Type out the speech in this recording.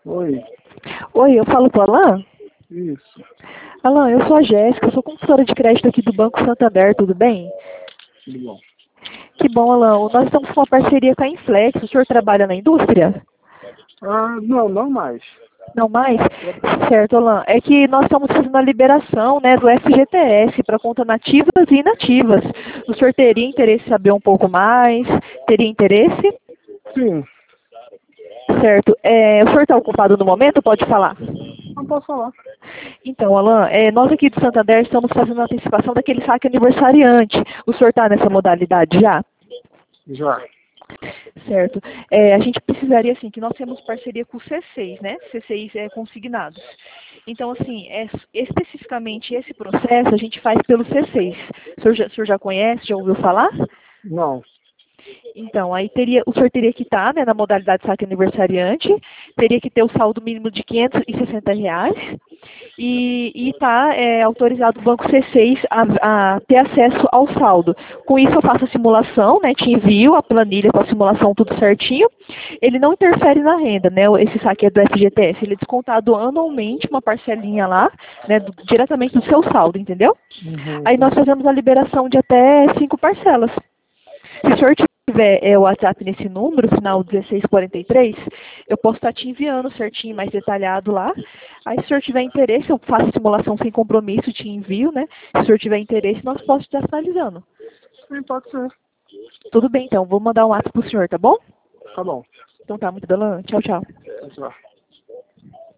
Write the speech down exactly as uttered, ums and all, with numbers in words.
Oi, Oi, eu falo com o Alan? isso. Alan, eu sou a Jéssica, eu sou consultora de crédito aqui do Banco Santander, tudo bem? Tudo bom. Que bom, Alan. Nós estamos com uma parceria com a Inflex. O senhor trabalha na indústria? Ah, não, não mais. Não mais? Certo, Alan. É que nós estamos fazendo a liberação, né, do F G T S para conta nativas e inativas. O senhor teria interesse em saber um pouco mais? Teria interesse? Sim, Certo. É, o senhor está ocupado no momento? Pode falar. não posso falar. Então, Alan, é, nós aqui do Santander estamos fazendo a antecipação daquele saque aniversariante. O senhor está nessa modalidade já? Já. Certo. É, a gente precisaria, assim, que nós temos parceria com o C seis, né? C seis é consignados. Então, assim, é, especificamente esse processo a gente faz pelo C seis. O senhor já, o senhor já conhece, já ouviu falar? Não. Então, aí teria, o senhor teria que estar, né, na modalidade saque aniversariante, teria que ter o saldo mínimo de quinhentos e sessenta reais e está é, autorizado o Banco C seis a, a ter acesso ao saldo. Com isso eu faço a simulação, né, te envio a planilha com a simulação tudo certinho. Ele não interfere na renda, né, esse saque é do F G T S, ele é descontado anualmente, uma parcelinha lá, né, do, diretamente do seu saldo, entendeu? Uhum, Aí nós entendi. fazemos a liberação de até cinco parcelas. Se o senhor tiver é, o WhatsApp nesse número, final dezesseis quarenta e três, eu posso estar te enviando certinho, mais detalhado lá. Aí, se o senhor tiver interesse, eu faço a simulação sem compromisso, te envio, né? Se o senhor tiver interesse, nós podemos estar finalizando. Sim, pode ser. Tudo bem, então. Vou mandar um WhatsApp pro senhor, tá bom? Tá bom. Então tá, muito bem. Tchau, tchau. Tchau, tchau.